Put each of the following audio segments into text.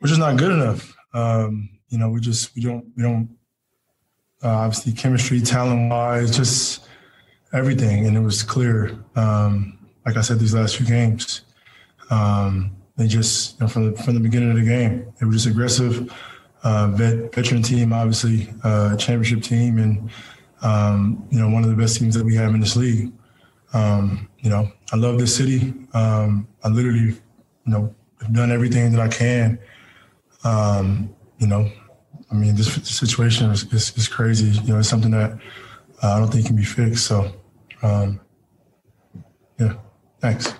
we're just not good enough. We don't obviously chemistry, talent wise, just everything. And it was clear, like I said, these last few games, they just, from the beginning of the game, they were just aggressive, veteran team, obviously, championship team, and, one of the best teams that we have in this league. I love this city. I literally, have done everything that I can. This situation is crazy. It's something that I don't think can be fixed. So, thanks.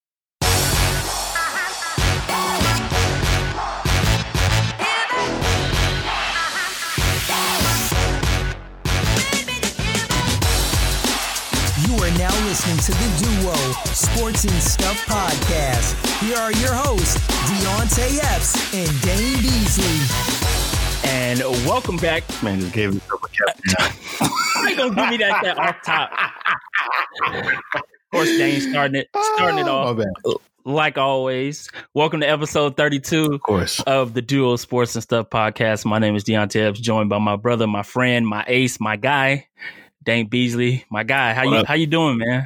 Now listening to the Duo Sports and Stuff podcast. Here are your hosts, Deontay Epps and Dane Beasley. And welcome back. Man, just gave himself a captain. How you gonna give me that off top? Of course, Dane starting it off. Like always, welcome to episode 32 of the Duo Sports and Stuff podcast. My name is Deontay Epps, joined by my brother, my friend, my ace, my guy, Dane Beasley, my guy. How you doing, man?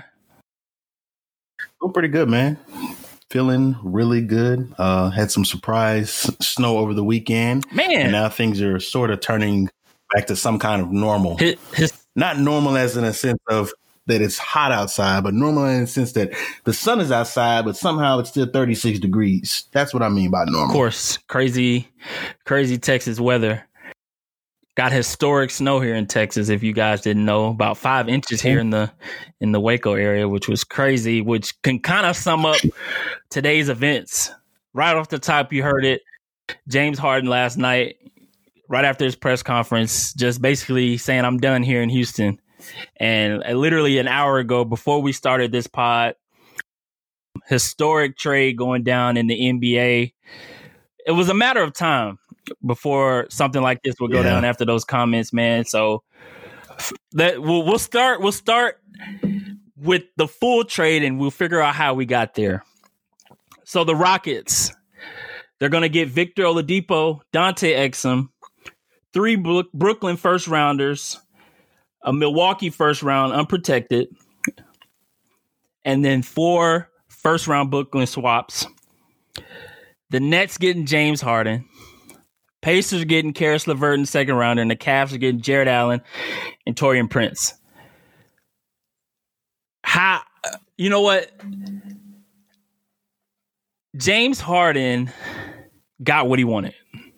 Doing pretty good, man. Feeling really good. Had some surprise snow over the weekend, man. And now things are sort of turning back to some kind of normal. Not normal as in a sense of that it's hot outside, but normal in the sense that the sun is outside, but somehow it's still 36 degrees. That's what I mean by normal. Of course, crazy Texas weather. Got historic snow here in Texas. If you guys didn't know, about 5 inches here in the Waco area, which was crazy, which can kind of sum up today's events. Right off the top, you heard it. James Harden last night, right after his press conference, just basically saying, I'm done here in Houston. And literally an hour ago, before we started this pod, historic trade going down in the NBA. It was a matter of time before something like this would go down after those comments, man. So we'll start with the full trade and we'll figure out how we got there. So the Rockets, they're going to get Victor Oladipo, Dante Exum, 3 Brooklyn first rounders, a Milwaukee first round unprotected, and then 4 first round Brooklyn swaps. The Nets getting James Harden. Pacers getting Karis LeVert in second rounder, and the Cavs are getting Jared Allen and Taurean Prince. You know what? James Harden got what he wanted.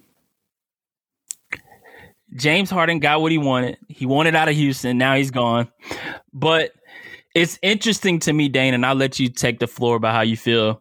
James Harden got what he wanted. He wanted out of Houston. Now he's gone. But it's interesting to me, Dane, and I'll let you take the floor about how you feel.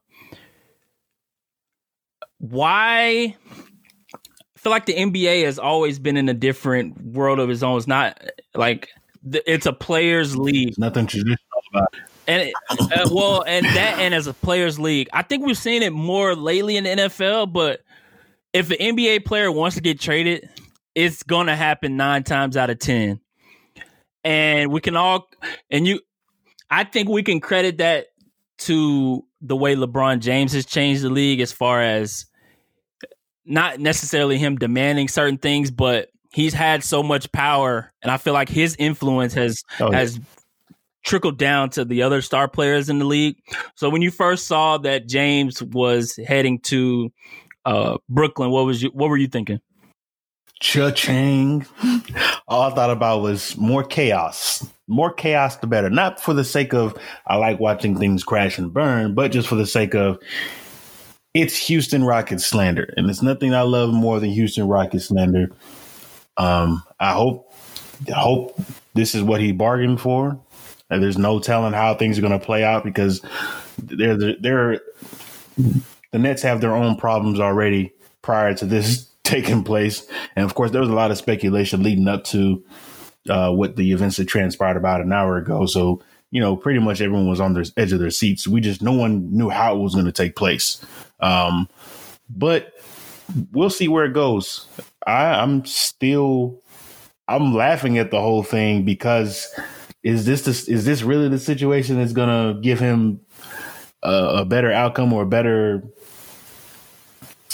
Why? I feel like the NBA has always been in a different world of its own. It's not like it's a players' league. There's nothing traditional about it. And and as a players' league, I think we've seen it more lately in the NFL. But if an NBA player wants to get traded, it's gonna happen 9 times out of 10. And we can all I think we can credit that to the way LeBron James has changed the league as far as not necessarily him demanding certain things, but he's had so much power, and I feel like his influence has trickled down to the other star players in the league. So when you first saw that James was heading to Brooklyn, what were you thinking? Cha-ching. All I thought about was more chaos. More chaos, the better. Not for the sake of I like watching things crash and burn, but just for the sake of it's Houston Rockets slander. And there's nothing I love more than Houston Rockets slander. I hope this is what he bargained for. And there's no telling how things are going to play out because the Nets have their own problems already prior to this taking place. And of course, there was a lot of speculation leading up to what the events that transpired about an hour ago. So, pretty much everyone was on the edge of their seats. No one knew how it was going to take place. But we'll see where it goes. I'm laughing at the whole thing because is this really the situation that's going to give him a better outcome or a better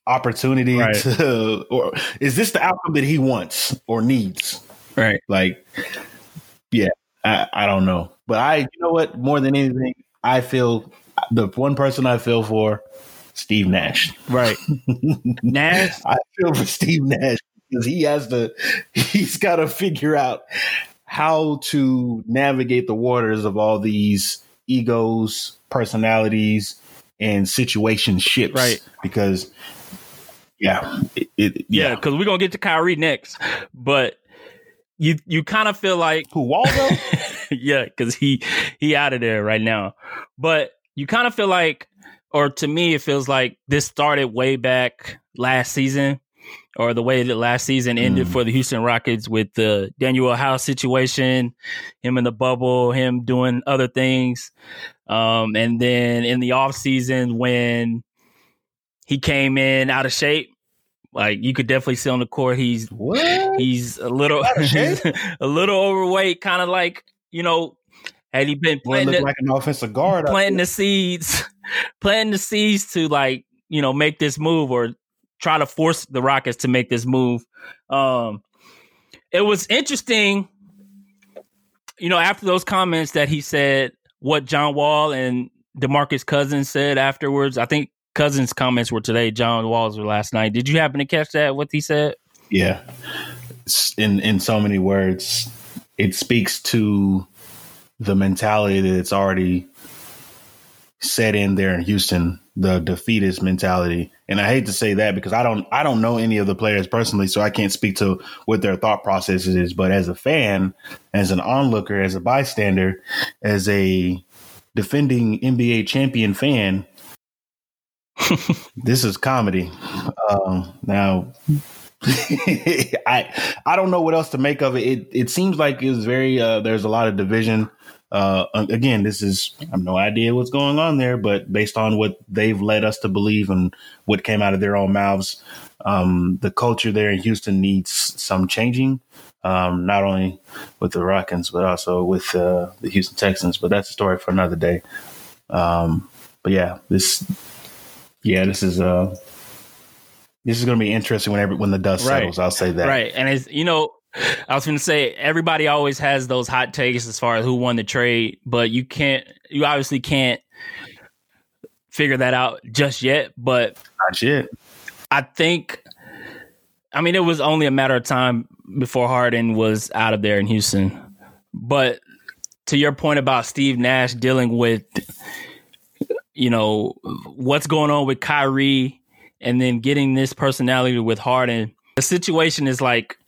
opportunity to, or is this the outcome that he wants or needs? Right. Like, yeah, I don't know. But you know what? More than anything, I feel the one person I feel for, Steve Nash. Right. Nash. I feel for Steve Nash because he's got to figure out how to navigate the waters of all these egos, personalities, and situationships. Right. Because, because we're going to get to Kyrie next. But you kind of feel like... Who, Waldo? Yeah, because he out of there right now. But you kind of feel like, or to me, it feels like this started way back last season, or the way that last season ended for the Houston Rockets with the Daniel House situation, him in the bubble, him doing other things. And then in the offseason when he came in out of shape, like you could definitely see on the court, he's a little a little overweight, kind of like, you know, had he been playing like an offensive guard, planting the seeds to, like, you know, make this move or try to force the Rockets to make this move. It was interesting, you know, after those comments that he said, what John Wall and DeMarcus Cousins said afterwards. I think Cousins' comments were today. John Wall's were last night. Did you happen to catch that, what he said? Yeah. In so many words, it speaks to the mentality that it's already set in there in Houston, the defeatist mentality. And I hate to say that because I don't know any of the players personally, so I can't speak to what their thought process is. But as a fan, as an onlooker, as a bystander, as a defending NBA champion fan, this is comedy. Now, I don't know what else to make of it. It seems like it's very there's a lot of division. Again, I have no idea what's going on there, but based on what they've led us to believe and what came out of their own mouths, the culture there in Houston needs some changing, not only with the Rockets, but also with the Houston Texans. But that's a story for another day. But this is going to be interesting when the dust settles. I'll say that. Right. And it's, you know, I was going to say, everybody always has those hot takes as far as who won the trade, but you obviously can't figure that out just yet. But not yet. I think, it was only a matter of time before Harden was out of there in Houston. But to your point about Steve Nash dealing with, you know, what's going on with Kyrie and then getting this personality with Harden, the situation is like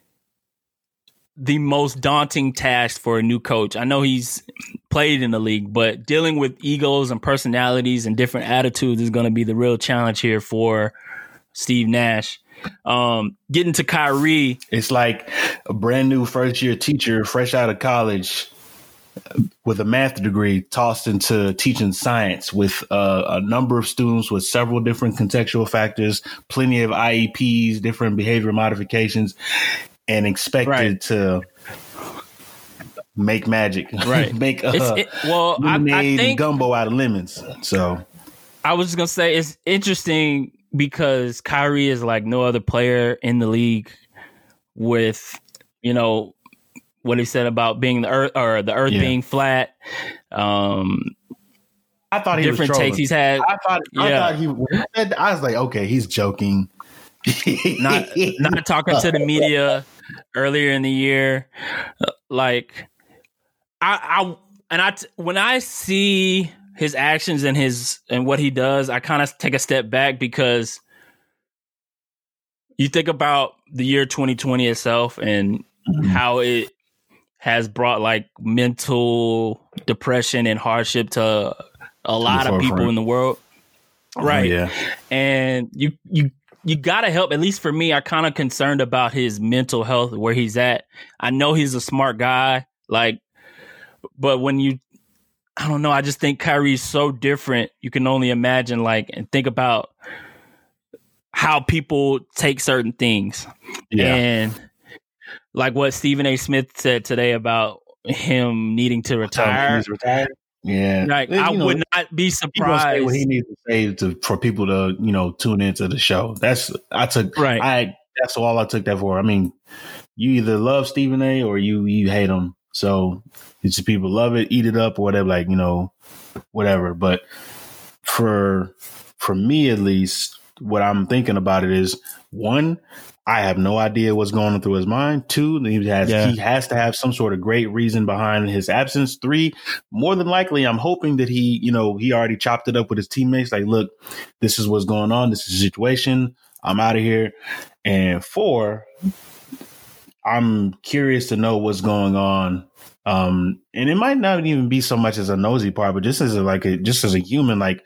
the most daunting task for a new coach. I know he's played in the league, but dealing with egos and personalities and different attitudes is going to be the real challenge here for Steve Nash. Getting to Kyrie. It's like a brand new first year teacher fresh out of college with a math degree tossed into teaching science with a number of students with several different contextual factors, plenty of IEPs, different behavior modifications, and expected to make magic, right? Make lemonade and gumbo out of lemons. So I was just gonna say it's interesting because Kyrie is like no other player in the league with, you know, what he said about being the earth being flat. I thought he different was takes he's had. I thought I was like, okay, he's joking. not talking to the media earlier in the year. When I see his actions and what he does, I kind of take a step back because you think about the year 2020 itself and how it has brought like mental depression and hardship to a lot of people in the world. Right. Yeah. And you got to help. At least for me, I'm kind of concerned about his mental health, where he's at. I know he's a smart guy, but when I don't know, I just think Kyrie's so different. You can only imagine and think about how people take certain things. Yeah. And like what Stephen A. Smith said today about him needing to retire. He's retired. Yeah, Like, I would not be surprised. Say what he needs to say for people to tune into the show. That's all I took that for. I mean, you either love Stephen A. or you hate him. So it's just people love it, eat it up, or whatever. Like, whatever. But for me, at least, what I'm thinking about it is, one, I have no idea what's going on through his mind. Two, he has to have some sort of great reason behind his absence. Three, more than likely, I'm hoping that he already chopped it up with his teammates. Like, look, this is what's going on. This is the situation. I'm out of here. And four, I'm curious to know what's going on. And it might not even be so much as a nosy part, but just as a human, like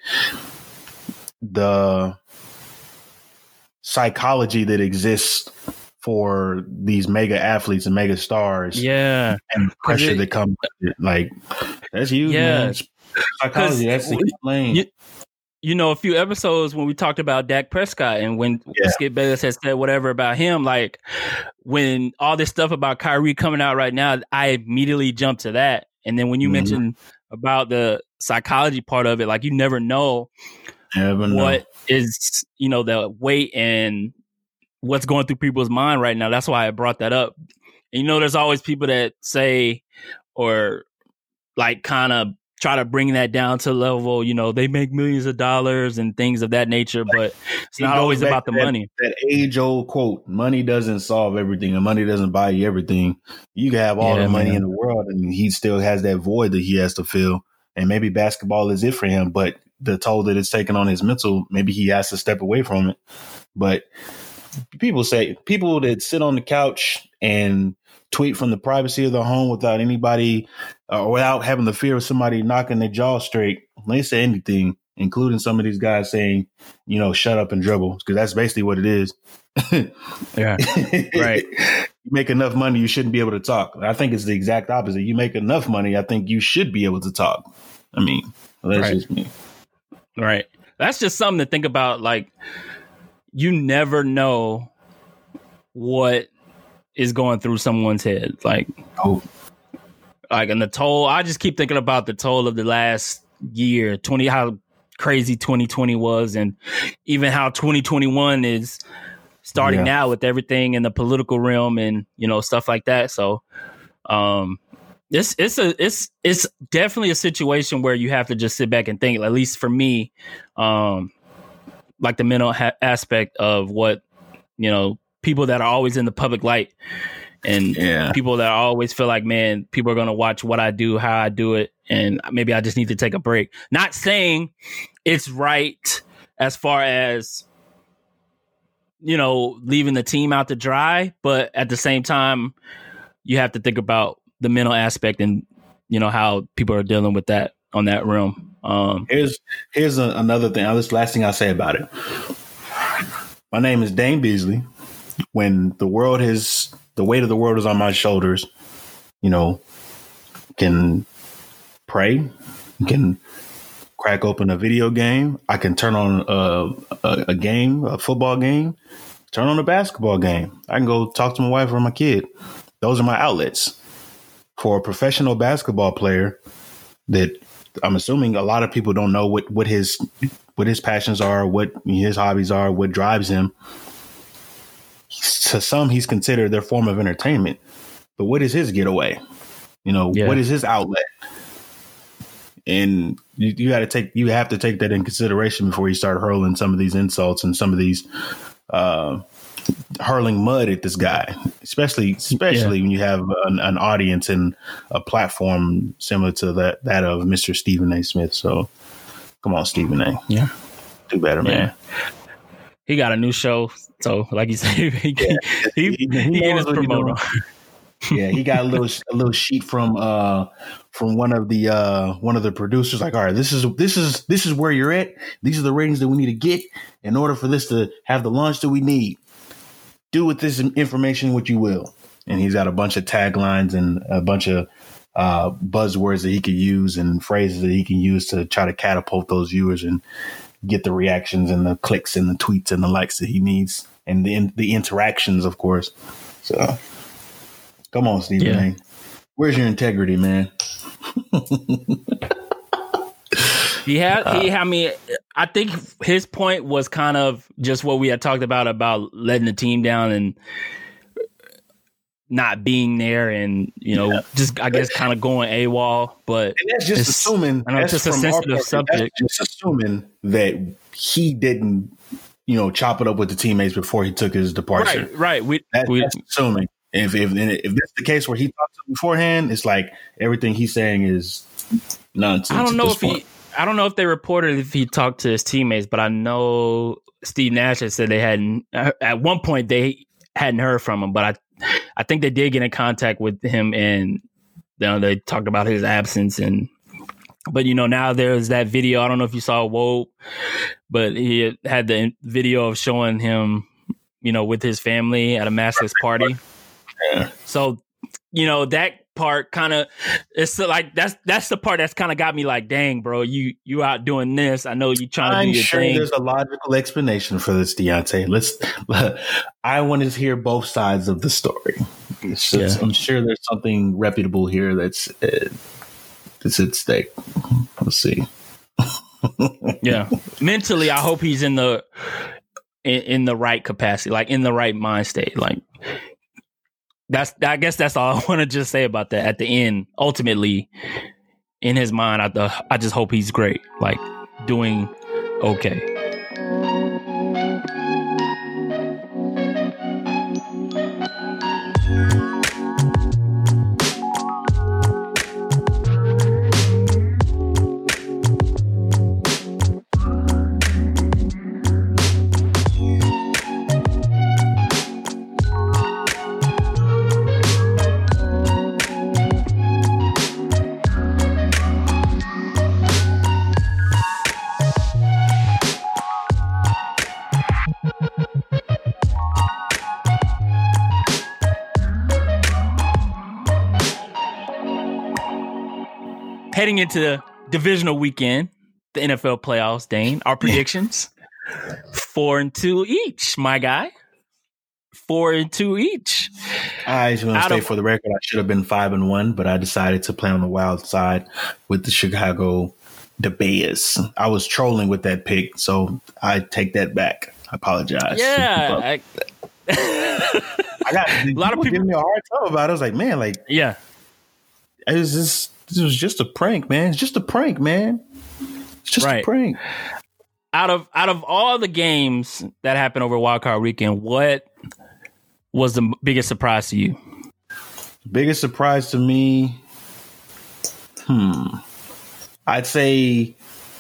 the psychology that exists for these mega athletes and mega stars, and the pressure that comes with it. Like, that's huge, man. Psychology, that's the explain. A few episodes when we talked about Dak Prescott and when Skip Bayless has said whatever about him, like when all this stuff about Kyrie coming out right now, I immediately jumped to that. And then when you mentioned about the psychology part of it, like you never know what is, the weight and what's going through people's mind right now. That's why I brought that up. And, there's always people that say, or like kind of try to bring that down to the level, they make millions of dollars and things of that nature, but it's not always about the money. That age-old quote, money doesn't solve everything and money doesn't buy you everything. You can have all the money in the world and he still has that void that he has to fill. And maybe basketball is it for him, but the toll that it's taken on his mental, maybe he has to step away from it. But people that sit on the couch and tweet from the privacy of their home without anybody or without having the fear of somebody knocking their jaw straight, they say anything, including some of these guys saying, shut up and dribble, because that's basically what it is. Yeah, right. You make enough money, you shouldn't be able to talk. I think it's the exact opposite. You make enough money, I think you should be able to talk. I mean, that's just me. Right. That's just something to think about. Like, you never know what is going through someone's head. Like, and the toll, I just keep thinking about the toll of the last year, how crazy 2020 was, and even how 2021 is starting now with everything in the political realm and, stuff like that. So, it's definitely a situation where you have to just sit back and think, at least for me, like the mental aspect of what, people that are always in the public light and people that always feel like, man, people are going to watch what I do, how I do it. And maybe I just need to take a break. Not saying it's right as far as, leaving the team out to dry, but at the same time, you have to think about the mental aspect and, how people are dealing with that on that realm. Here's another thing. This last thing I'll say about it. My name is Dane Beasley. When the weight of the world is on my shoulders, can pray, can crack open a video game. I can turn on a football game, turn on a basketball game. I can go talk to my wife or my kid. Those are my outlets. For a professional basketball player that I'm assuming a lot of people don't know what his passions are, what his hobbies are, what drives him. To some, he's considered their form of entertainment. But what is his getaway? What is his outlet? And you have to take that in consideration before you start hurling some of these insults and some of these hurling mud at this guy, especially when you have an audience and a platform similar to that of Mr. Stephen A. Smith. So come on, Stephen A. Yeah. Do better, man. He got a new show. So like you said, he get his promoter. He got a little sheet from one of the producers. Like, all right, this is where you're at. These are the ratings that we need to get in order for this to have the launch that we need. Do with this information what you will. And he's got a bunch of taglines and a bunch of buzzwords that he could use and phrases that he can use to try to catapult those viewers and get the reactions and the clicks and the tweets and the likes that he needs and the interactions, of course. So come on, Stephen A. Where's your integrity, man? I mean, I think his point was kind of just what we had talked about letting the team down and not being there, and just I guess kind of going AWOL. But and that's just assuming. I know it's just a sensitive subject. That's just assuming that he didn't, chop it up with the teammates before he took his departure. Right. That's assuming. If that's the case where he talked to beforehand, it's like everything he's saying is nonsense. I don't know if they reported if he talked to his teammates, but I know Steve Nash had said they hadn't. At one point, they hadn't heard from him, but I think they did get in contact with him, and they talked about his absence. But now there's that video. I don't know if you saw Woe, but he had the video of showing him, with his family at a maskless party. Yeah. So, that part kind of, it's like that's the part that's kind of got me like, dang, bro, you out doing this. I know you trying to do your thing. There's a logical explanation for this, Deontay. I want to hear both sides of the story. I'm sure there's something reputable here that's at stake. Let's see. Yeah, mentally, I hope he's in the right capacity, like in the right mind state, like. I guess that's all I want to just say about that. At the end, ultimately, in his mind, I just hope he's great, like doing okay. Heading into divisional weekend, the NFL playoffs, Dane, our predictions, 4-2 each, my guy. 4-2 each. I just want to say for the record, I should have been 5-1, but I decided to play on the wild side with the Chicago Bears. I was trolling with that pick, so I take that back. I apologize. Yeah. I got a lot of people giving me a hard time about it. I was like, man, this was just a prank, man. It's just a prank, man. It's just a prank. Out of all the games that happened over Wildcard Weekend, what was the biggest surprise to you? Biggest surprise to me, I'd say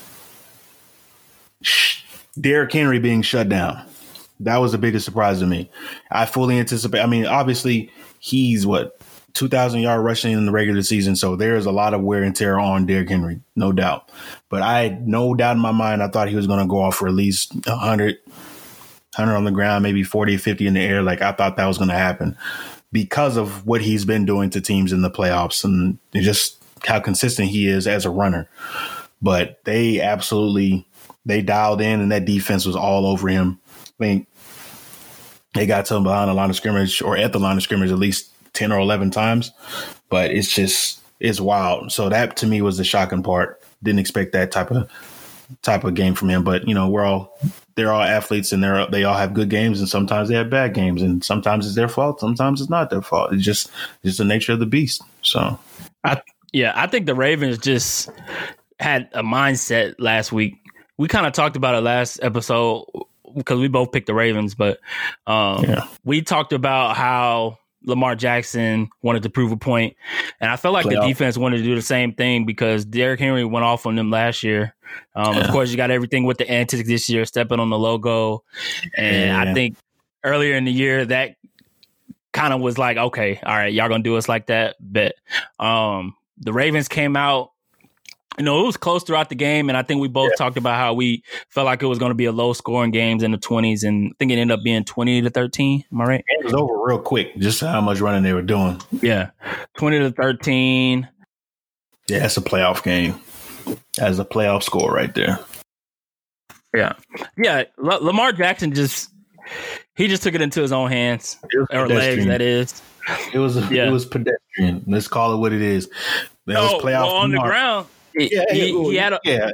Derrick Henry being shut down. That was the biggest surprise to me. I fully anticipate. I mean, obviously, he's 2,000-yard rushing in the regular season, so there is a lot of wear and tear on Derrick Henry, no doubt. But I had no doubt in my mind, I thought he was going to go off for at least 100 on the ground, maybe 40 or 50 in the air. Like, I thought that was going to happen because of what he's been doing to teams in the playoffs and just how consistent he is as a runner. But they dialed in, and that defense was all over him. I mean, they got to him behind the line of scrimmage or at the line of scrimmage at least 10 or 11 times, but it's wild. So that to me was the shocking part. Didn't expect that type of game from him, but they're all athletes and they all have good games and sometimes they have bad games and sometimes it's their fault. Sometimes it's not their fault. It's just the nature of the beast. So I think the Ravens just had a mindset last week. We kind of talked about it last episode because we both picked the Ravens, but we talked about how Lamar Jackson wanted to prove a point, and I felt like the defense wanted to do the same thing because Derrick Henry went off on them last year. Of course, you got everything with the antics this year, stepping on the logo, and I think earlier in the year that kind of was like, okay, all right, y'all gonna do us like that. But the Ravens came out. It was close throughout the game, and I think we both talked about how we felt like it was going to be a low-scoring games in the 20s, and I think it ended up being 20-13. Am I right? It was over real quick, just how much running they were doing. Yeah, 20-13. Yeah, that's a playoff game. That's a playoff score right there. Yeah. Lamar Jackson just took it into his own hands or legs. That is. It was pedestrian. Let's call it what it is. That was playoff on the ground. He had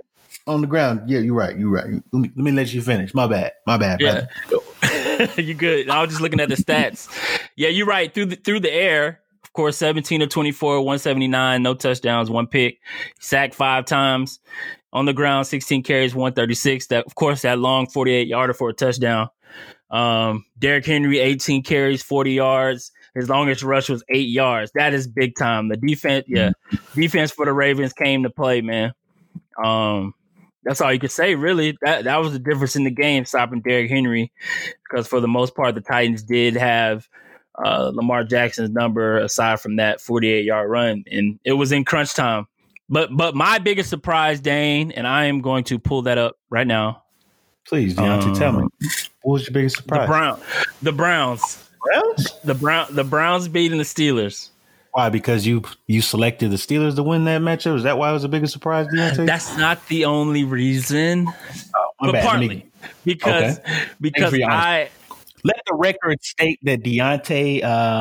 on the ground. Yeah, you're right. Let me let you finish. My bad. Yeah. You good. I was just looking at the stats. Yeah, you're right. Through the air, of course, 17 of 24, 179, no touchdowns, 1 pick, sacked 5 times. On the ground, 16 carries, 136. That, of course, that long 48-yarder for a touchdown. Derrick Henry, 18 carries, 40 yards. His longest rush was 8 yards. That is big time. The defense for the Ravens came to play, man. That's all you could say, really. That was the difference in the game, stopping Derrick Henry, because for the most part, the Titans did have Lamar Jackson's number aside from that 48-yard run, and it was in crunch time. But my biggest surprise, Dane, and I am going to pull that up right now. Please, Deontay, tell me. What was your biggest surprise? The Browns. The Browns beating the Steelers. Why? Because you selected the Steelers to win that matchup? Is that why it was a bigger surprise, Deontay? That's not the only reason. But bad. Partly. Because I let the record state that Deontay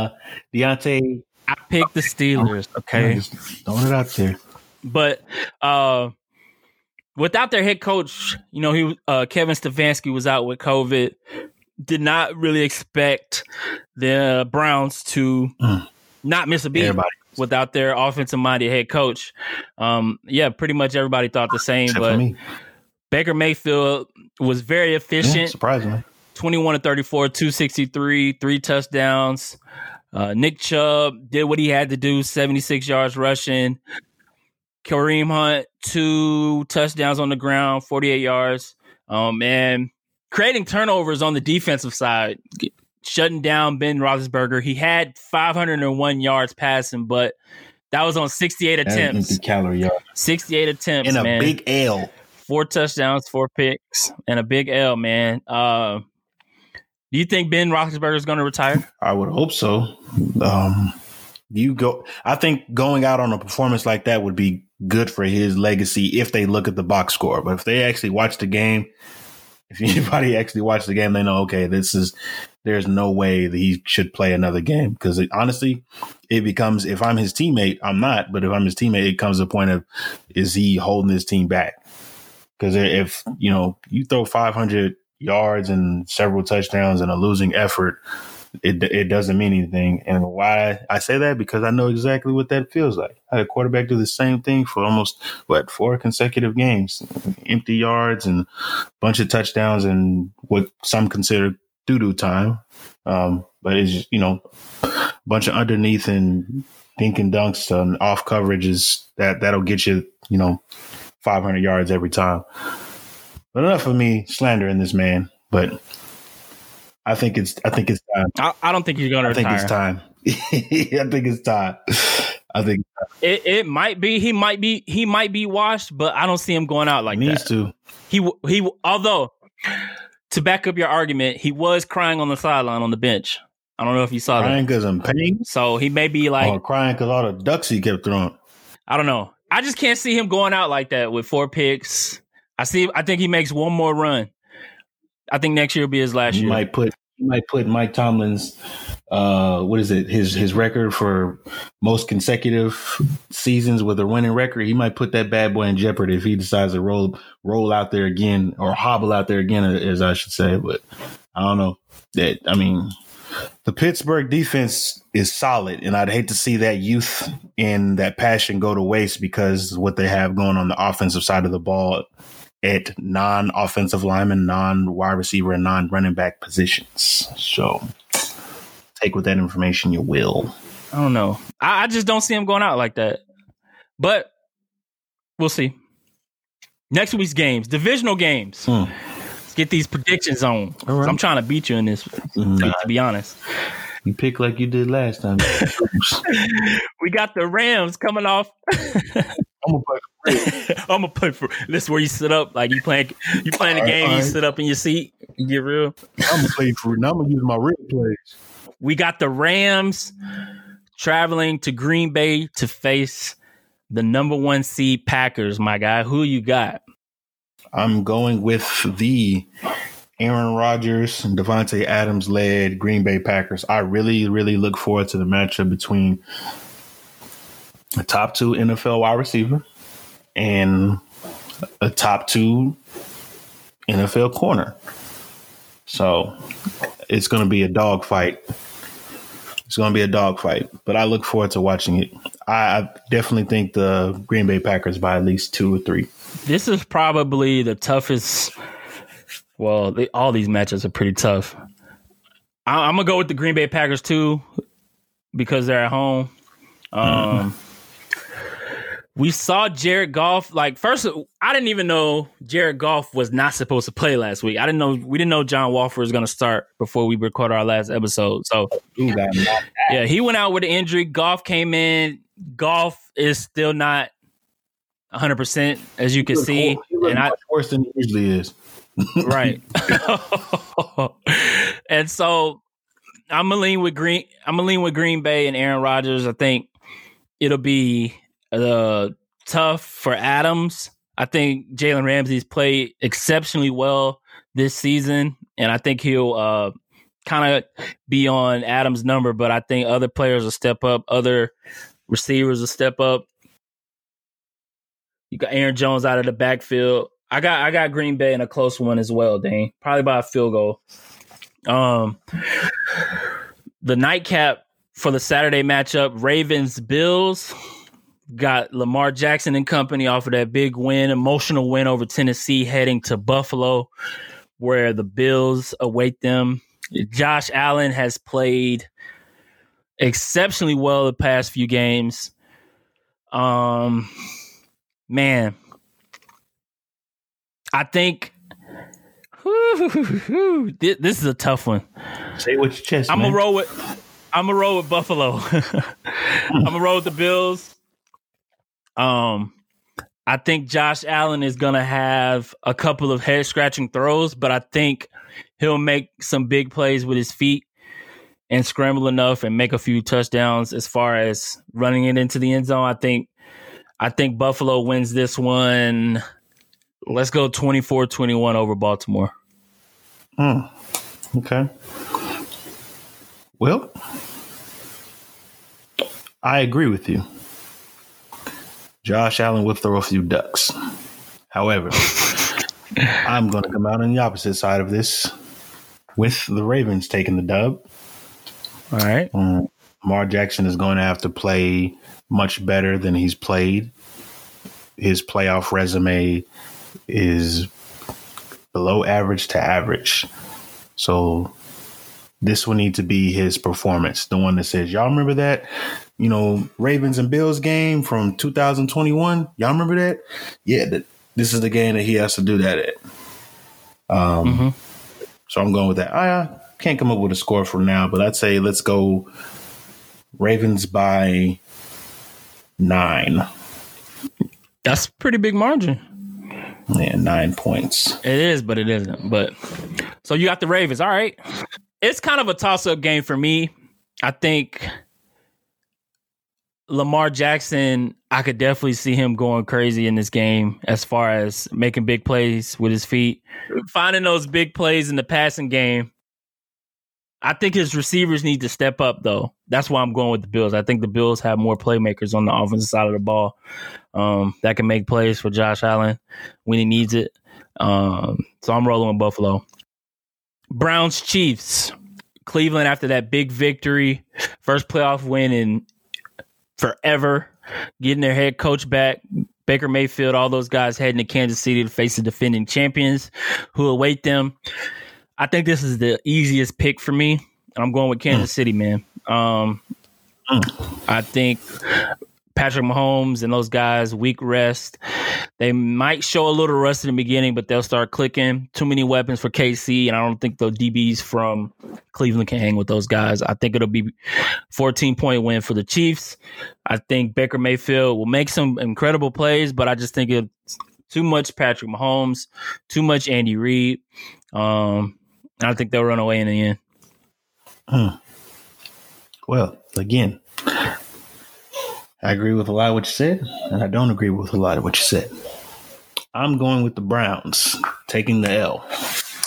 I picked the Steelers. Okay. Just throwing it out there. But without their head coach, Kevin Stefanski was out with COVID. Did not really expect the Browns to not miss a beat without their offensive-minded head coach. Pretty much everybody thought the same. Except but for me. Baker Mayfield was very efficient. Yeah, surprisingly. 21 of 34, 263, 3 touchdowns. Nick Chubb did what he had to do, 76 yards rushing. Kareem Hunt, 2 touchdowns on the ground, 48 yards. And creating turnovers on the defensive side, shutting down Ben Roethlisberger. He had 501 yards passing, but that was on 68 attempts. 68 attempts, and a man. Big L. 4 touchdowns, 4 picks, and a big L, man. Do you think Ben Roethlisberger is going to retire? I would hope so. I think going out on a performance like that would be good for his legacy if they look at the box score. But if they actually watch the game, if anybody actually watched the game, they know, okay, there's no way that he should play another game. Because honestly, it becomes, if I'm his teammate, I'm not. But if I'm his teammate, it comes to the point of, is he holding his team back? Because if, you throw 500 yards and several touchdowns and a losing effort, it doesn't mean anything. And why I say that? Because I know exactly what that feels like. I had a quarterback do the same thing for almost 4 consecutive games, empty yards and a bunch of touchdowns and what some consider doo-doo time. But it's just, a bunch of underneath and dink and dunks and off coverages that'll get you, 500 yards every time. But enough of me slandering this man, but I think it's time. I don't think he's going to retire. I think it's time. I think it's time. It might be. He might be washed, but I don't see him going out like that. Needs to. He. Although, to back up your argument, he was crying on the sideline on the bench. I don't know if you saw that. Crying because I'm pain. So he may be like, or crying because all the ducks he kept throwing. I don't know. I just can't see him going out like that with 4 picks. I think he makes one more run. I think next year will be his last year. He might put Mike Tomlin's his record for most consecutive seasons with a winning record. He might put that bad boy in jeopardy if he decides to roll out there again, or hobble out there again, as I should say. But I don't know. The Pittsburgh defense is solid, and I'd hate to see that youth and that passion go to waste because what they have going on the offensive side of the ball at non-offensive lineman, non-wide receiver, and non-running back positions. So take with that information you will. I don't know. I just don't see him going out like that. But we'll see. Next week's games, divisional games. Let's get these predictions on. Right. I'm trying to beat you in this, to be honest. You pick like you did last time. We got the Rams coming off. I'm gonna play for this is where you sit up like you playing the game. You sit up in your seat. You get real. I'm gonna play for it. Now I'm gonna use my real plays. We got the Rams traveling to Green Bay to face the number 1 seed Packers. My guy, who you got? I'm going with the Aaron Rodgers and Devontae Adams led Green Bay Packers. I really, really look forward to the matchup between the top 2 NFL wide receiver and a top 2 NFL corner. So it's going to be a dogfight. It's going to be a dogfight, but I look forward to watching it. I definitely think the Green Bay Packers by at least 2 or 3. This is probably the toughest. Well, all these matchups are pretty tough. I'm going to go with the Green Bay Packers too, because they're at home. We saw Jared Goff. Like, first, I didn't even know Jared Goff was not supposed to play last week. We didn't know John Wolford was going to start before we recorded our last episode. So, yeah, he went out with an injury. Goff came in. Goff is still not 100%, as you can see. He looks much worse than he usually is. Right. And so I'm gonna lean with Green Bay and Aaron Rodgers. I think it'll be tough for Adams. I think Jalen Ramsey's played exceptionally well this season, and I think he'll kind of be on Adams' number, but I think other players will step up, other receivers will step up. You got Aaron Jones out of the backfield. I got Green Bay in a close one as well, Dane. Probably by a field goal. The nightcap for the Saturday matchup, Ravens-Bills. Got Lamar Jackson and company off of that big win, emotional win over Tennessee, heading to Buffalo, where the Bills await them. Josh Allen has played exceptionally well the past few games. Man, I think this is a tough one. Say it with your chest. I'm gonna roll with Buffalo. I'm gonna roll with the Bills. I think Josh Allen is gonna have a couple of head scratching throws, but I think he'll make some big plays with his feet and scramble enough and make a few touchdowns. As far as running it into the end zone, I think Buffalo wins this one. Let's go 24-21 over Baltimore. Okay. Well, I agree with you. Josh Allen will throw a few ducks. However, I'm going to come out on the opposite side of this with the Ravens taking the dub. All right. Lamar Jackson is going to have to play much better than he's played. His playoff resume is below average to average. So this will need to be his performance. The one that says, y'all remember that, Ravens and Bills game from 2021? Y'all remember that? Yeah, this is the game that he has to do that at. So I'm going with that. I can't come up with a score for now, but I'd say let's go Ravens by 9. That's a pretty big margin. Yeah, 9 points. It is, but it isn't. But so you got the Ravens. All right. It's kind of a toss-up game for me. I think Lamar Jackson, I could definitely see him going crazy in this game as far as making big plays with his feet. Finding those big plays in the passing game. I think his receivers need to step up, though. That's why I'm going with the Bills. I think the Bills have more playmakers on the offensive side of the ball that can make plays for Josh Allen when he needs it. So I'm rolling with Buffalo. Browns Chiefs. Cleveland after that big victory. First playoff win in forever. Getting their head coach back. Baker Mayfield, all those guys heading to Kansas City to face the defending champions who await them. I think this is the easiest pick for me. And I'm going with Kansas City, man. I think Patrick Mahomes and those guys, week rest. They might show a little rust in the beginning, but they'll start clicking. Too many weapons for KC, and I don't think the DBs from Cleveland can hang with those guys. I think it'll be 14-point win for the Chiefs. I think Baker Mayfield will make some incredible plays, but I just think it's too much Patrick Mahomes, too much Andy Reid. I think they'll run away in the end. Well, again, I agree with a lot of what you said, and I don't agree with a lot of what you said. I'm going with the Browns, taking the L.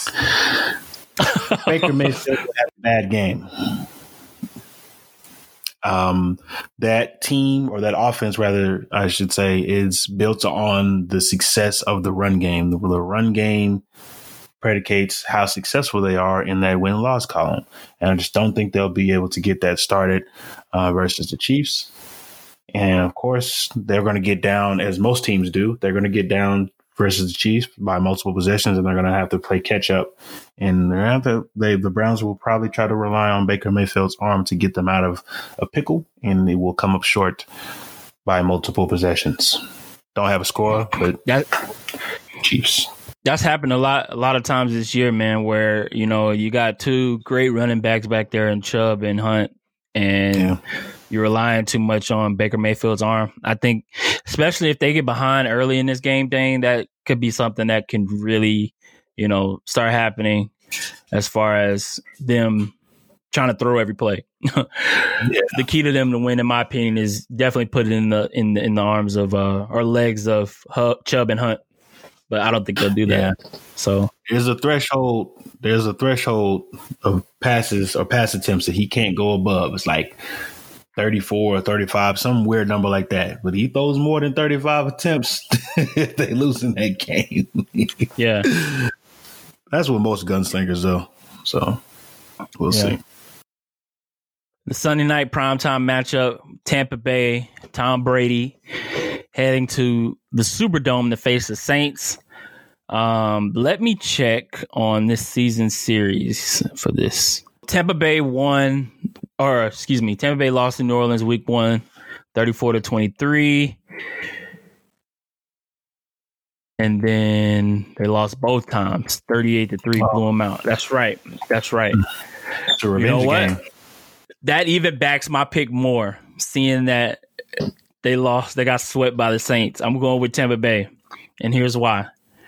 Baker Mayfield will have a bad game. That team, or that offense, rather, I should say, is built on the success of the run game. The run game predicates how successful they are in that win-loss column. And I just don't think they'll be able to get that started versus the Chiefs. And, of course, they're going to get down, as most teams do. They're going to get down versus the Chiefs by multiple possessions, and they're going to have to play catch-up. And the Browns will probably try to rely on Baker Mayfield's arm to get them out of a pickle, and it will come up short by multiple possessions. Don't have a score, but Chiefs. That's happened a lot of times this year, man, where, you got two great running backs back there in Chubb and Hunt, and you're relying too much on Baker Mayfield's arm. I think, especially if they get behind early in this game, Dane, that could be something that can really, start happening as far as them trying to throw every play. The key to them to win, in my opinion, is definitely put it in the arms of or legs of Chubb and Hunt. But I don't think they'll do that. So there's a threshold of passes or pass attempts that he can't go above. It's like 34 or 35, some weird number like that. But he throws more than 35 attempts, they lose in that game. Yeah. That's what most gunslingers do. So we'll see. The Sunday night primetime matchup, Tampa Bay, Tom Brady heading to the Superdome to face the Saints. Let me check on this season series for this. Tampa Bay lost to New Orleans week 1, 34-23. And then they lost both times, 38-3, blew them out. That's right. It's a revenge game. That even backs my pick more, seeing that they got swept by the Saints. I'm going with Tampa Bay, and here's why.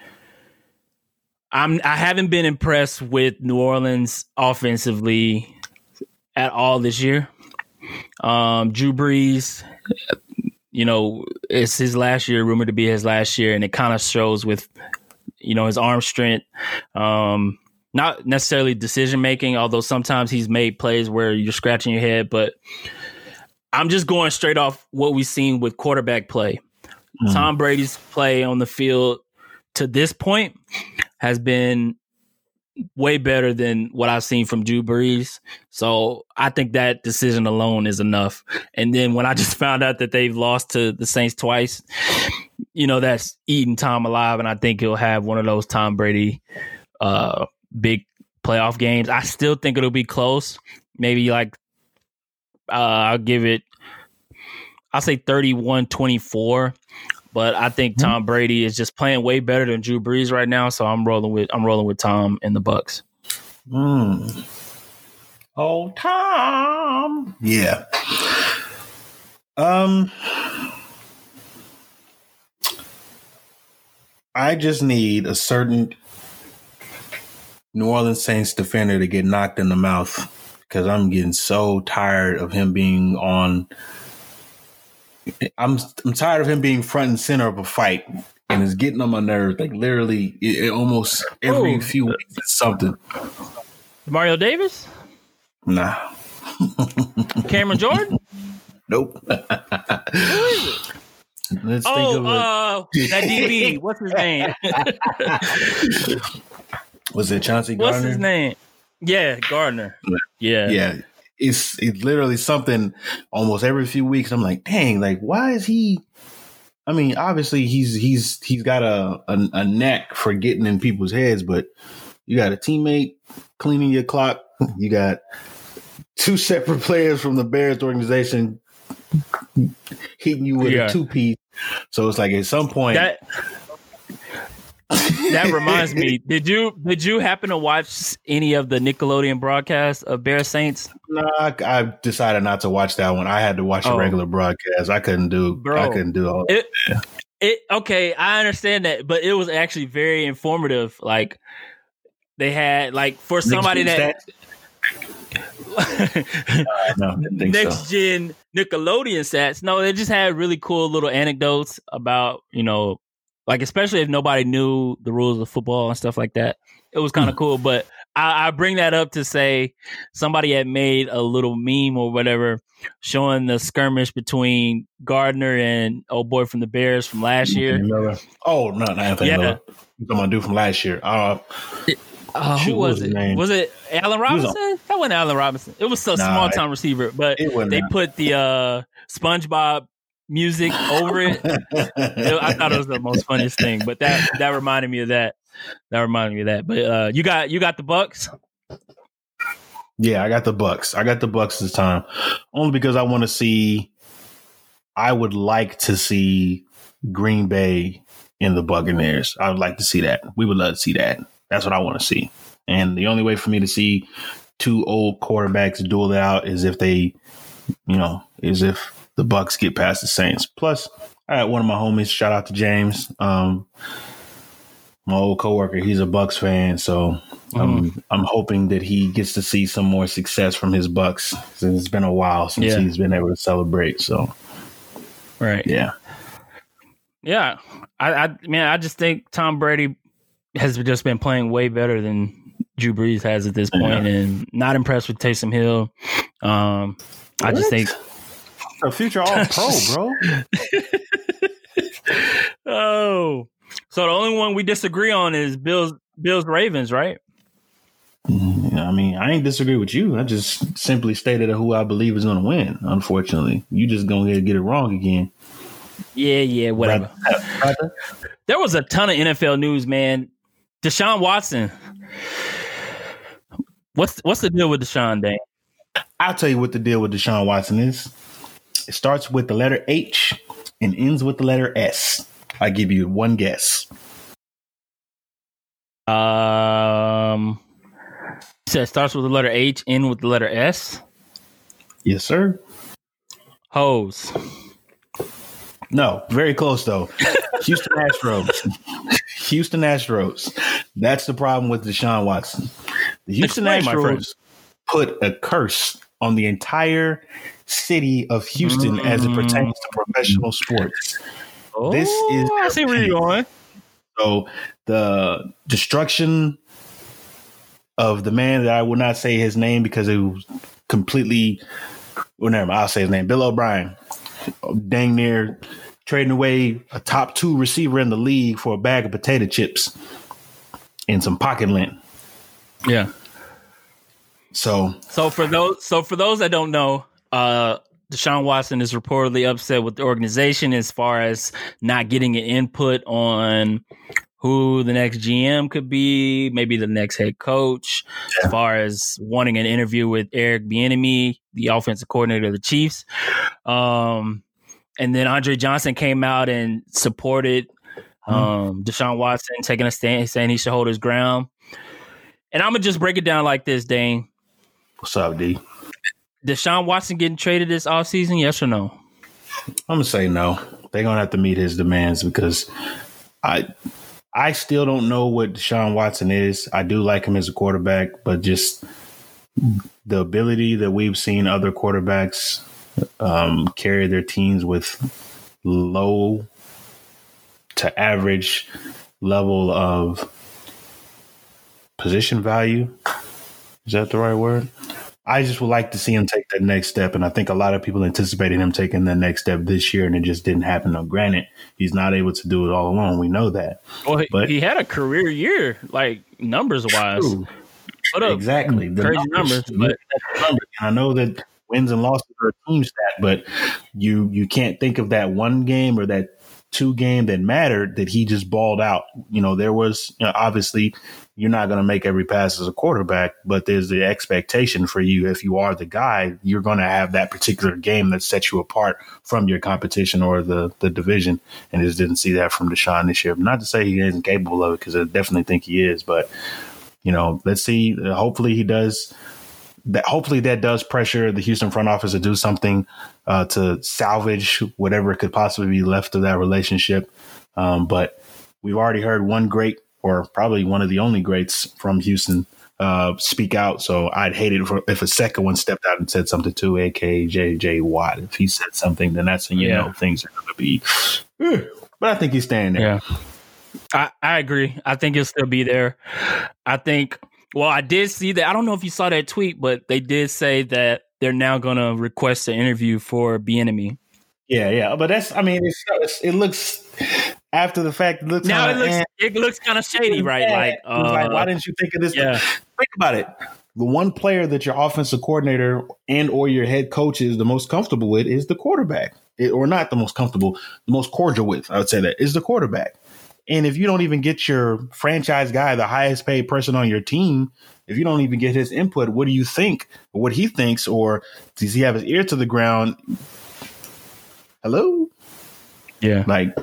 I haven't been impressed with New Orleans offensively at all this year. Drew Brees, it's his last year, rumored to be his last year, and it kind of shows with, his arm strength. Not necessarily decision making, although sometimes he's made plays where you're scratching your head, but I'm just going straight off what we've seen with quarterback play. Tom Brady's play on the field to this point has been way better than what I've seen from Drew Brees. So I think that decision alone is enough. And then when I just found out that they've lost to the Saints twice, that's eating Tom alive. And I think he'll have one of those Tom Brady big playoff games. I still think it'll be close. Maybe like I'll say 31-24. But I think Tom Brady is just playing way better than Drew Brees right now, so I'm rolling with Tom and the Bucks. Oh, Tom. Yeah. I just need a certain New Orleans Saints defender to get knocked in the mouth, because I'm getting so tired of him being on. I'm tired of him being front and center of a fight, and it's getting on my nerves. Like literally, it almost every few weeks it's something. Mario Davis? Nah. Cameron Jordan? Nope. Who is it? Let's think of that DB. What's his name? Was it Chauncey Gardner? What's his name? Yeah, Gardner. Yeah. Yeah. It's literally something almost every few weeks. I'm like, dang, like, why is he? I mean, obviously he's got a knack for getting in people's heads, but you got a teammate cleaning your clock. You got two separate players from the Bears organization hitting you with a two-piece. So it's like at some point. That reminds me. Did you happen to watch any of the Nickelodeon broadcast of Bears Saints? No, I decided not to watch that one. I had to watch a regular broadcast. I couldn't do all it. Okay, I understand that, but it was actually very informative. Like they had for somebody that next gen Nickelodeon stats. No, they just had really cool little anecdotes about especially if nobody knew the rules of football and stuff like that. It was kind of cool, but I bring that up to say somebody had made a little meme or whatever showing the skirmish between Gardner and old boy from the Bears from last year. Oh, no, not Anthony Miller. You're talking about dude from last year. Who was it? Was it Allen Robinson? That wasn't Allen Robinson. It was a small time receiver, but they put the SpongeBob music over it. I thought it was the most funniest thing, but that reminded me of that. But you got the Bucks? Yeah, I got the Bucks. I got the Bucks this time, only because I want to see. I would like to see Green Bay in the Buccaneers. I would like to see that. We would love to see that. That's what I want to see. And the only way for me to see two old quarterbacks duel it out is if they, is if the Bucks get past the Saints. Plus, I had one of my homies, shout out to James, my old coworker. He's a Bucks fan, so I'm hoping that he gets to see some more success from his Bucks. It's been a while since he's been able to celebrate. So, right, yeah. I just think Tom Brady has just been playing way better than Drew Brees has at this point, and not impressed with Taysom Hill. I just think a future All-Pro, bro. Oh, so the only one we disagree on is Bills Ravens, right? I mean, I ain't disagree with you. I just simply stated who I believe is going to win. Unfortunately, you just going to get it wrong again. Yeah, whatever. There was a ton of NFL news, man. Deshaun Watson. What's the deal with Deshaun, Dane? I'll tell you what the deal with Deshaun Watson is. It starts with the letter H and ends with the letter S. I give you one guess. You said it starts with the letter H, end with the letter S? Yes, sir. Hose. No, very close though. Houston Astros. That's the problem with Deshaun Watson. The Houston Astros put a curse on the entire city of Houston as it pertains to professional sports. Oh, this is I see where you're going. So the destruction of the man that I will not say his name because it was completely, I'll say his name, Bill O'Brien. Dang near trading away a top 2 receiver in the league for a bag of potato chips and some pocket lint. Yeah. So for those that don't know, Deshaun Watson is reportedly upset with the organization as far as not getting an input on who the next GM could be, maybe the next head coach, as far as wanting an interview with Eric Bieniemy, the offensive coordinator of the Chiefs. And then Andre Johnson came out and supported Deshaun Watson, taking a stand, saying he should hold his ground. And I'm going to just break it down like this, Dane. What's up, D? Deshaun Watson getting traded this offseason, yes or no? I'm going to say no. They're going to have to meet his demands because I still don't know what Deshaun Watson is. I do like him as a quarterback, but just the ability that we've seen other quarterbacks carry their teams with low to average level of position value. Is that the right word? I just would like to see him take that next step. And I think a lot of people anticipated him taking the next step this year, and it just didn't happen. Now, granted, he's not able to do it all alone. We know that. Well, but he had a career year, like numbers wise. Exactly. Crazy numbers. But I know that wins and losses are a team stat, but you can't think of that one game or that 2 game that mattered that he just balled out. There was, obviously you're not going to make every pass as a quarterback, but there's the expectation for you. If you are the guy, you're going to have that particular game that sets you apart from your competition or the division. And just didn't see that from Deshaun this year. Not to say he isn't capable of it, because I definitely think he is, but let's see. Hopefully he does. Hopefully that does pressure the Houston front office to do something to salvage whatever could possibly be left of that relationship. But we've already heard one great, or probably one of the only greats from Houston, speak out. So I'd hate it if a second one stepped out and said something too, a.k.a. J.J. Watt. If he said something, then that's when things are going to be. But I think he's staying there. Yeah, I agree. I think he'll still be there. I think Well, I did see that. I don't know if you saw that tweet, but they did say that they're now going to request an interview for Bieniemy. Yeah. But that's, I mean, it looks after the fact. It looks kind of shady, right? Like, why didn't you think of this? Yeah. Think about it. The one player that your offensive coordinator and or your head coach is the most comfortable with is the quarterback. Or not the most comfortable, the most cordial with, I would say that, is the quarterback. And if you don't even get your franchise guy, the highest paid person on your team, if you don't even get his input, what do you think, or what he thinks, or does he have his ear to the ground? Hello? Yeah. Like,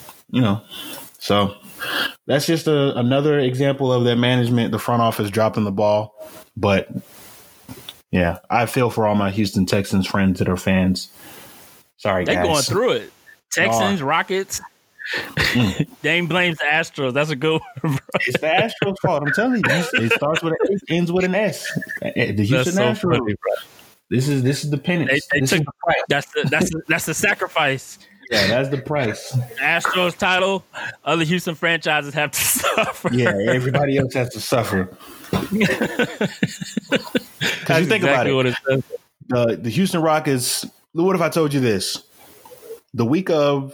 so that's just another example of that management, the front office dropping the ball. But yeah, I feel for all my Houston Texans friends that are fans. Sorry, guys. They're going through it. Texans, Rockets. Dame blames the Astros. That's a good one, bro. It's the Astros' fault. I'm telling you. It starts with an A, ends with an S. The Houston Astros. So funny, this is the penance. This is the price. That's the sacrifice. Yeah, that's the price. Astros title. Other Houston franchises have to suffer. Yeah, everybody else has to suffer. Because you think about it. The Houston Rockets. What if I told you this? The week of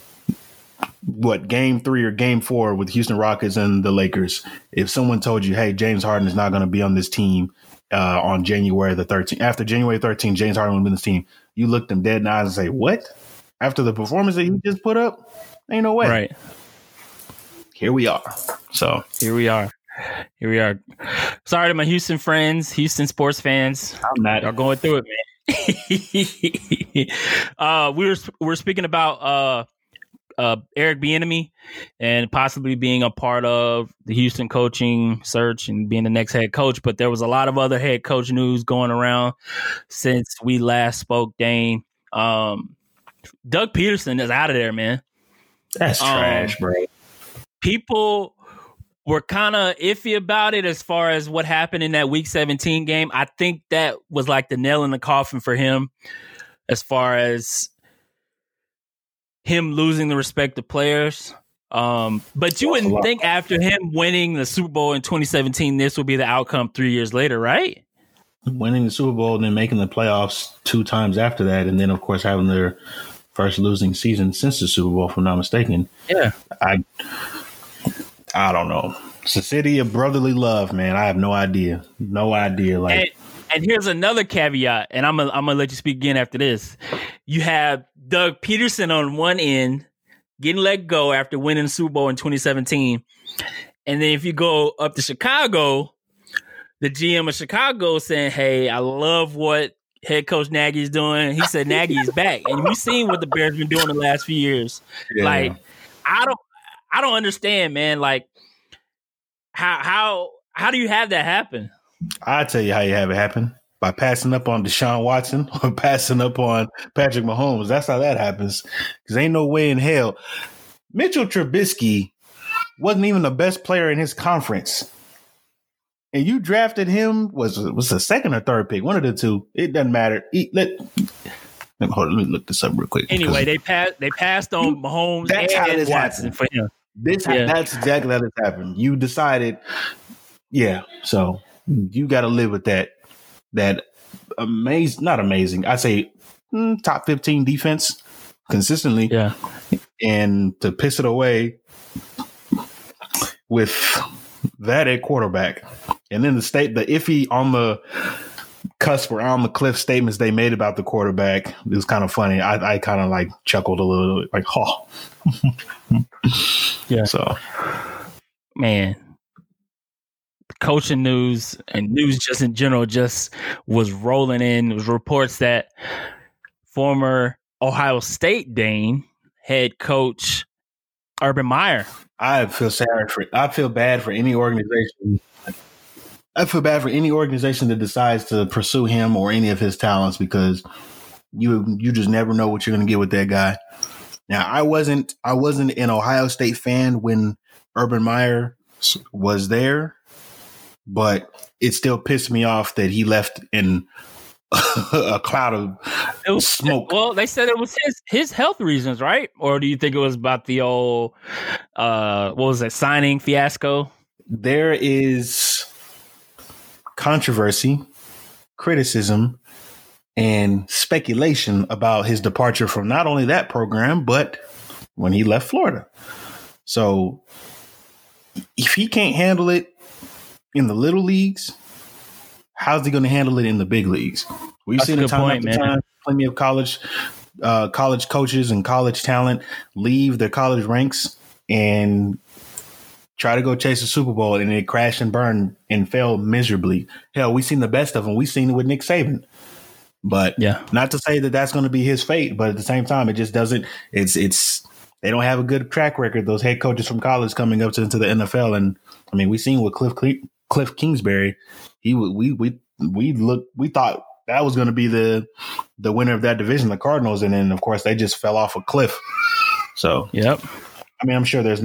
Game 3 or Game 4 with Houston Rockets and the Lakers, if someone told you, hey, James Harden is not going to be on this team on January the 13th, after January 13th, James Harden will be on this team, you look them dead in the eyes and say, what? After the performance that he just put up? Ain't no way. Right. Here we are. Here we are. Sorry to my Houston friends, Houston sports fans. I'm not. Y'all going through it, man. We're speaking about Eric Bieniemy and possibly being a part of the Houston coaching search and being the next head coach, but there was a lot of other head coach news going around since we last spoke, Dane. Doug Peterson is out of there, man. That's trash, bro. People were kind of iffy about it as far as what happened in that Week 17 game. I think that was like the nail in the coffin for him as far as him losing the respect of players. But you wouldn't think after him winning the Super Bowl in 2017, this would be the outcome 3 years later, right? Winning the Super Bowl and then making the playoffs 2 times after that. And then, of course, having their first losing season since the Super Bowl, if I'm not mistaken. Yeah. I don't know. It's a city of brotherly love, man. I have no idea. Like, and here's another caveat, and I'm gonna let you speak again after this. You have Doug Peterson on one end getting let go after winning the Super Bowl in 2017, and then if you go up to Chicago, the GM of Chicago saying, "Hey, I love what head coach Nagy is doing." He said Nagy is back, and we've seen what the Bears been doing the last few years. Yeah. Like, I don't understand, man. Like, how do you have that happen? I'll tell you how you have it happen. By passing up on Deshaun Watson or passing up on Patrick Mahomes. That's how that happens. Because ain't no way in hell. Mitchell Trubisky wasn't even the best player in his conference. And you drafted him, was the second or third pick, one of the two. It doesn't matter. Let me look this up real quick. Anyway, they passed on Mahomes and Watson for him. That's exactly how this happened. You decided, so you got to live with that not amazing. I say top 15 defense consistently. Yeah. And to piss it away with that at quarterback. And then the iffy on the cusp or on the cliff statements they made about the quarterback, it was kind of funny. I kind of like chuckled a little bit, like, oh. Yeah. So, man, coaching news and news just in general just was rolling in. There was reports that former Ohio State Dane head coach Urban Meyer. I feel bad for any organization. I feel bad for any organization that decides to pursue him or any of his talents, because you just never know what you're going to get with that guy. Now, I wasn't an Ohio State fan when Urban Meyer was there, but it still pissed me off that he left in a cloud of smoke. Well, they said it was his health reasons, right? Or do you think it was about the old signing fiasco? There is controversy, criticism, and speculation about his departure from not only that program, but when he left Florida. So if he can't handle it in the little leagues, how's he going to handle it in the big leagues? We've seen it time after time. Plenty of college coaches and college talent leave their college ranks and try to go chase a Super Bowl, and they crash and burn and fail miserably. Hell, we've seen the best of them. We've seen it with Nick Saban. But not to say that that's going to be his fate, but at the same time, it just doesn't. It's they don't have a good track record. Those head coaches from college coming up into the NFL, and I mean, we've seen with Cliff Kingsbury. We thought that was going to be the winner of that division, the Cardinals, and then of course they just fell off a cliff. So I mean, I'm sure there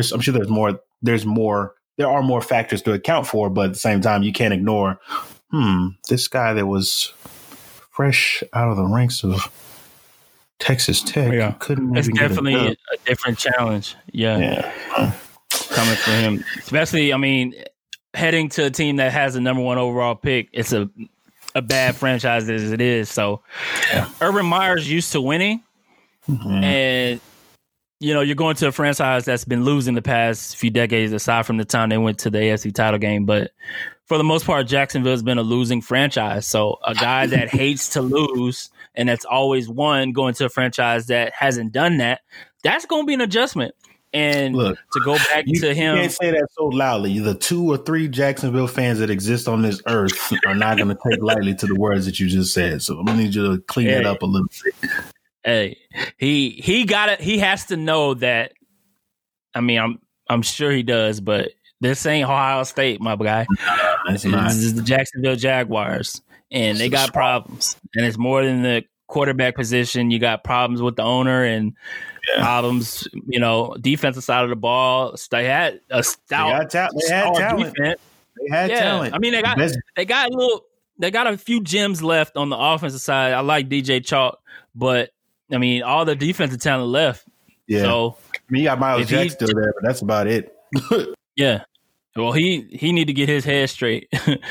are more factors to account for, but at the same time, you can't ignore this guy that was fresh out of the ranks of Texas Tech. Couldn't it's even definitely a different challenge. Yeah. Coming for him, especially, I mean, heading to a team that has the number 1 overall pick. It's a bad franchise as it is. So Urban Meyer's used to winning, and you're going to a franchise that's been losing the past few decades, aside from the time they went to the AFC title game. But for the most part, Jacksonville has been a losing franchise. So a guy that hates to lose and that's always won, going to a franchise that hasn't done that, that's going to be an adjustment. And look, to go back to him, you can't say that so loudly. The 2 or 3 Jacksonville fans that exist on this earth are not going to take lightly to the words that you just said. So I'm going to need you to clean it up a little bit. Hey, he got it. He has to know that. I mean, I'm sure he does, but this ain't Ohio State, my guy. This is the Jacksonville Jaguars, and they got problems. And it's more than the quarterback position. You got problems with the owner and problems, defensive side of the ball. They had a stout defense. They had talent. I mean, they got a few gems left on the offensive side. I like DJ Chalk, but I mean, all the defensive talent left. Yeah. So I mean, you got Miles Jack still there, but that's about it. Yeah. Well, he need to get his head straight.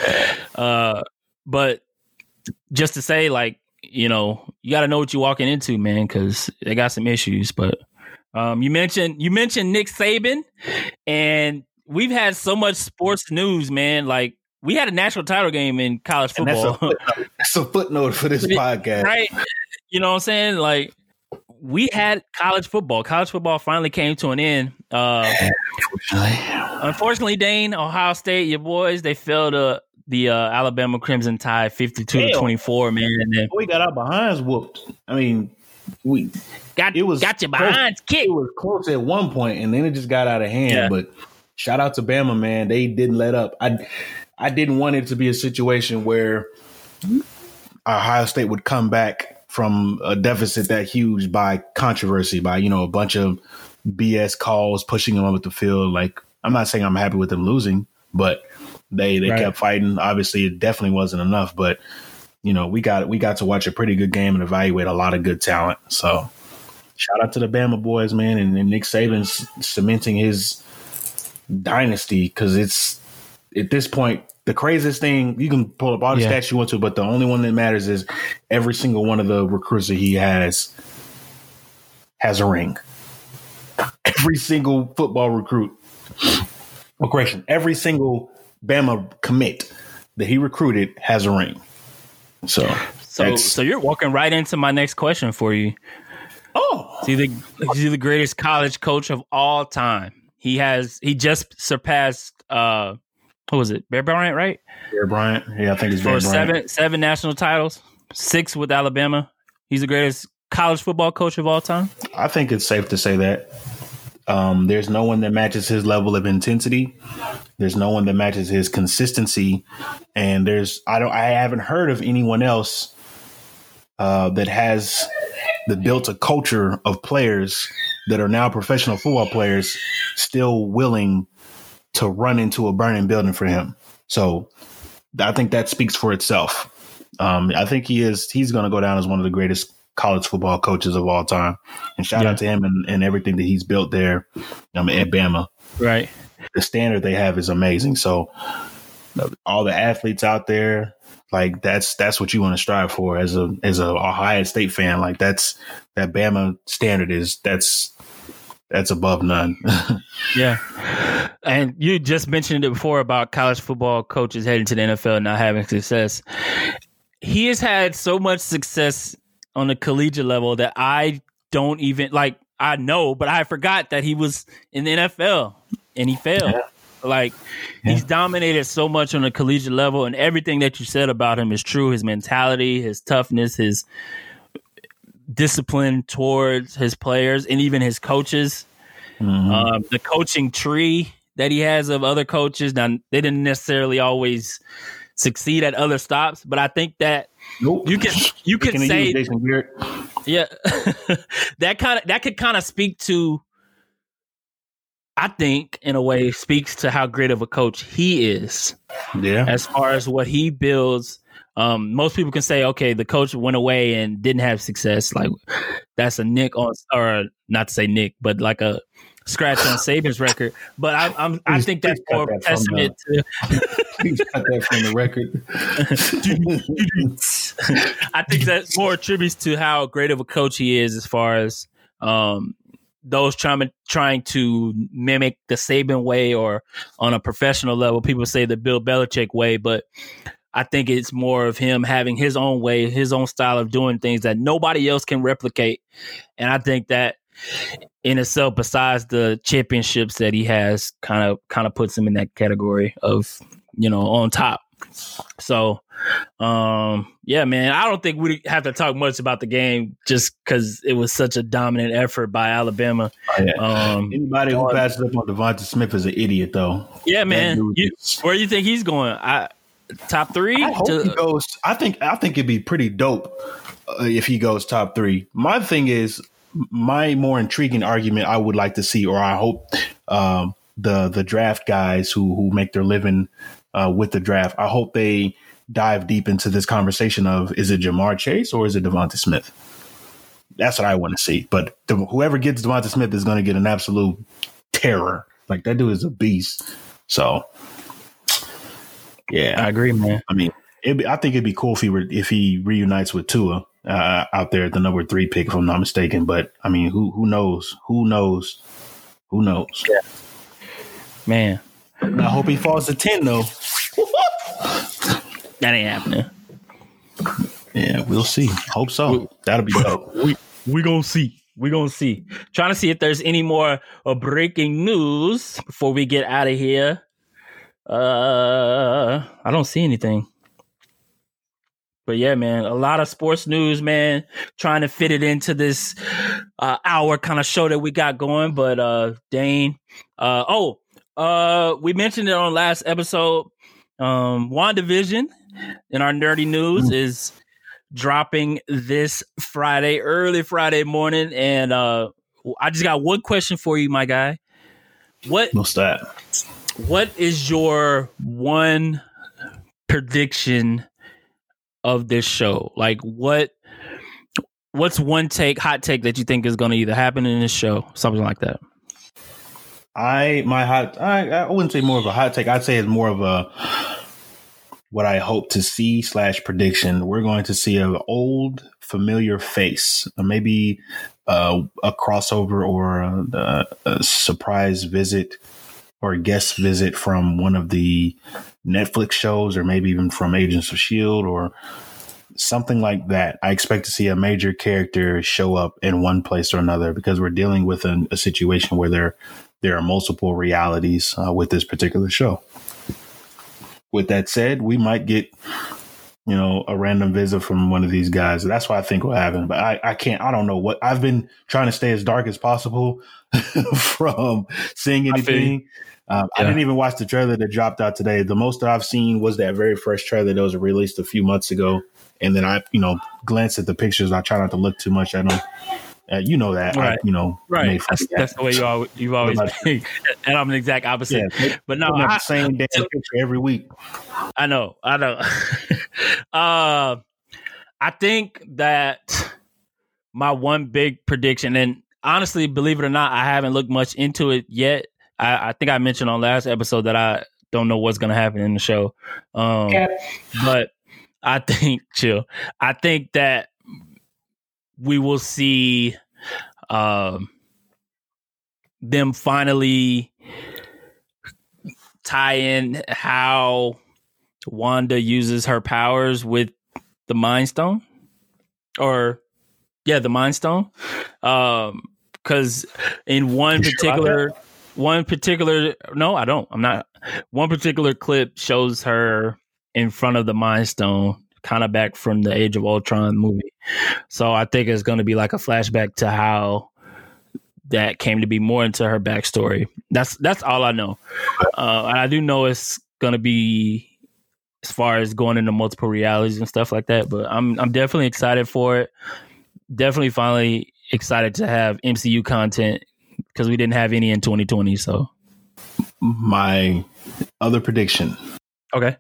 But just to say, like, you got to know what you're walking into, man, because they got some issues. But you mentioned Nick Saban, and we've had so much sports news, man. Like, we had a national title game in college football. That's a footnote for this podcast, right? You know what I'm saying? Like, we had college football. College football finally came to an end. Unfortunately, Dane, Ohio State, your boys, they fell to the Alabama Crimson Tide 52-24, man. And then we got our behinds whooped. I mean, got your behinds kicked. It was close at one point, and then it just got out of hand. Yeah. But shout out to Bama, man. They didn't let up. I didn't want it to be a situation where Ohio State would come back from a deficit that huge by controversy, by, a bunch of BS calls pushing them up the field. Like, I'm not saying I'm happy with them losing, but they kept fighting. Obviously, it definitely wasn't enough, but we got to watch a pretty good game and evaluate a lot of good talent. So shout out to the Bama boys, man, and Nick Saban's cementing his dynasty, because it's at this point the craziest thing. You can pull up all the stats you want to, but the only one that matters is every single one of the recruits that he has a ring. Every single football recruit. Every single Bama commit that he recruited has a ring. So you're walking right into my next question for you. Oh, is he the greatest college coach of all time? He just surpassed who was it? Bear Bryant, right? Bear Bryant. Yeah, I think it's Bear Bryant. Seven national titles, 6 with Alabama. He's the greatest college football coach of all time. I think it's safe to say that. There's no one that matches his level of intensity. There's no one that matches his consistency. And I haven't heard of anyone else that has built a culture of players that are now professional football players still willing to run into a burning building for him. So I think that speaks for itself. I think he's going to go down as one of the greatest college football coaches of all time. And shout out to him and everything that he's built there at Bama. Right. The standard they have is amazing. So all the athletes out there. Like that's what you want to strive for as a Ohio State fan. Like that Bama standard that's above none. Yeah. And you just mentioned it before about college football coaches heading to the NFL and not having success. He has had so much success on the collegiate level that I don't even I know, but I forgot that he was in the NFL and he failed. Yeah. He's dominated so much on the collegiate level, and everything that you said about him is true. His mentality, his toughness, his discipline towards his players and even his coaches. Mm-hmm. The coaching tree that he has of other coaches. Now, they didn't necessarily always succeed at other stops, but I think that you can say, yeah, that could kind of speak to, I think, in a way, speaks to how great of a coach he is. Yeah. As far as what he builds, most people can say, okay, the coach went away and didn't have success. Like that's a nick on, or not to say nick, but like a scratch on Saban's record. But I think that's more of a testament to. Please cut that from the record. I think that more attributes to how great of a coach he is, as far as those trying to mimic the Saban way, or on a professional level, people say the Bill Belichick way, but I think it's more of him having his own way, his own style of doing things that nobody else can replicate. And I think that in itself, besides the championships that he has, kind of puts him in that category of, on top. So, yeah, man, I don't think we have to talk much about the game just because it was such a dominant effort by Alabama. Oh, yeah. Anybody who passes up on Devonta Smith is an idiot, though. Yeah, man. Where do you think he's going? Top 3? I hope he goes. I think it'd be pretty dope if he goes top 3. My thing is, my more intriguing argument I would like to see, or I hope the draft guys who make their living with the draft, I hope they dive deep into this conversation of, is it Jamar Chase or is it Devonta Smith? That's what I want to see. But whoever gets Devonta Smith is going to get an absolute terror. Like, that dude is a beast. So, yeah, I agree, man. I mean, I think it'd be cool if he reunites with Tua out there at the number 3 pick, if I'm not mistaken. But I mean, who knows? Who knows? Yeah. Man, I hope he falls to 10 though. That ain't happening. Yeah, we'll see. Hope so. That'll be dope. We gonna see. Trying to see if there's any more breaking news before we get out of here. I don't see anything. But yeah, man, a lot of sports news, man, trying to fit it into this hour kind of show that we got going. But Dane, we mentioned it on last episode. WandaVision in our nerdy news is dropping this Friday, early Friday morning. And I just got one question for you, my guy. What's that? What is your one prediction of this show? Like, what's one hot take that you think is going to either happen in this show? Something like that. I wouldn't say more of a hot take. I'd say it's more of a what I hope to see / prediction. We're going to see an old familiar face, maybe a crossover or a surprise visit or a guest visit from one of the Netflix shows, or maybe even from Agents of S.H.I.E.L.D. or something like that. I expect to see a major character show up in one place or another, because we're dealing with a situation where there are multiple realities with this particular show. With that said, we might get, a random visit from one of these guys. That's what I think will happen. But I don't know what. I've been trying to stay as dark as possible from seeing anything. I didn't even watch the trailer that dropped out today. The most that I've seen was that very first trailer that was released a few months ago. And then I, glanced at the pictures. I try not to look too much at them. You know that, right? Right. That's the way you've always been. And I'm the exact opposite. Yeah, but no, the same damn picture every week. I know. I think that my one big prediction, and honestly, believe it or not, I haven't looked much into it yet. I think I mentioned on last episode that I don't know what's gonna happen in the show. But I think that we will see them finally tie in how Wanda uses her powers with the Mind Stone, the Mind Stone. Because in one particular clip shows her in front of the Mind Stone, kind of back from the Age of Ultron movie. So I think it's going to be like a flashback to how that came to be more into her backstory. That's all I know. And I do know it's going to be as far as going into multiple realities and stuff like that. But I'm definitely excited for it. Definitely finally excited to have MCU content because we didn't have any in 2020. So my other prediction. Okay.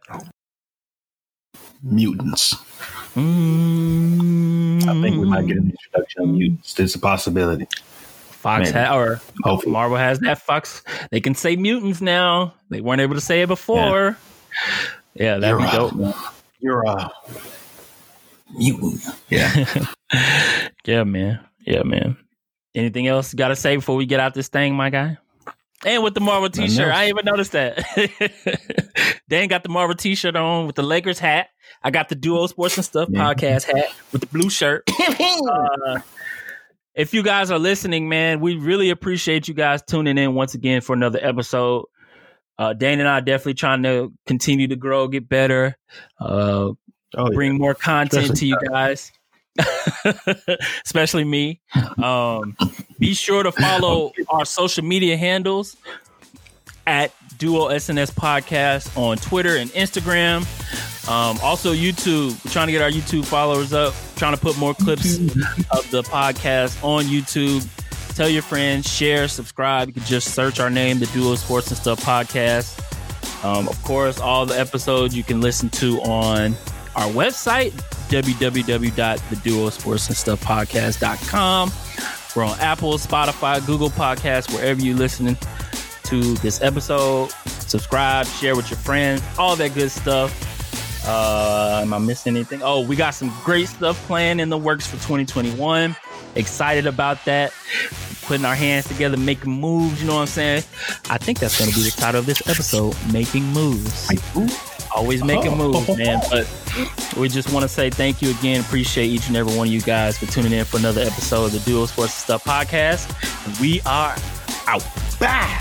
Mutants. I think we might get an introduction of mutants. There's a possibility. Hopefully Marvel has that. Fox, they can say mutants now. They weren't able to say it before. Yeah, that'd be dope. You're a mutant. Yeah. Yeah, man. Anything else you got to say before we get out this thing, my guy? And with the Marvel t-shirt, I didn't even noticed that. Dan got the Marvel t-shirt on with the Lakers hat. I got the Duo Sports and Stuff podcast hat with the blue shirt. If you guys are listening, man, we really appreciate you guys tuning in once again for another episode. Dan and I are definitely trying to continue to grow, get better, bring more content to you guys. Especially me. Be sure to follow our social media handles at Duo SNS Podcast on Twitter and Instagram. Also YouTube. We're trying to get our YouTube followers up, trying to put more clips of the podcast on YouTube. Tell your friends, share, subscribe. You can just search our name, the Duo Sports and Stuff Podcast. Of course, all the episodes you can listen to on our website, www.theduosportsandstuffpodcast.com. We're on Apple, Spotify, Google Podcasts, wherever you're listening to this episode. Subscribe, share with your friends, all that good stuff. Am I missing anything? Oh, we got some great stuff planned in the works for 2021. Excited about that. Putting our hands together, making moves, you know what I'm saying? I think that's going to be the title of this episode, Making Moves. Always making moves, man. But we just want to say thank you again. Appreciate each and every one of you guys for tuning in for another episode of the Duo Sports and Stuff Podcast. And we are out. Bye.